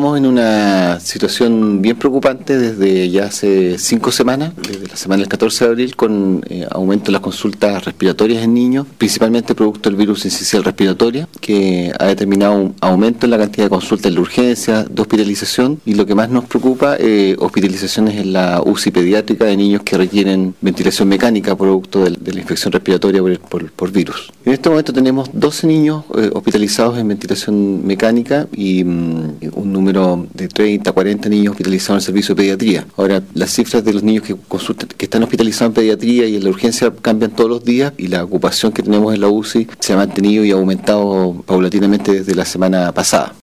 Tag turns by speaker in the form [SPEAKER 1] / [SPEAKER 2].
[SPEAKER 1] Estamos en una situación bien preocupante desde ya hace 5 semanas, desde la semana del 14 de abril, con aumento de las consultas respiratorias en niños, principalmente producto del virus sincicial respiratoria, que ha determinado un aumento en la cantidad de consultas en la urgencia, de hospitalización, y lo que más nos preocupa, hospitalizaciones en la UCI pediátrica de niños que requieren ventilación mecánica producto de la infección respiratoria por virus. En este momento tenemos 12 niños hospitalizados en ventilación mecánica y un número de 30, 40 niños hospitalizados en el servicio de pediatría. Ahora, las cifras de los niños que están hospitalizados en pediatría y en la urgencia cambian todos los días, y la ocupación que tenemos en la UCI se ha mantenido y ha aumentado paulatinamente desde la semana pasada.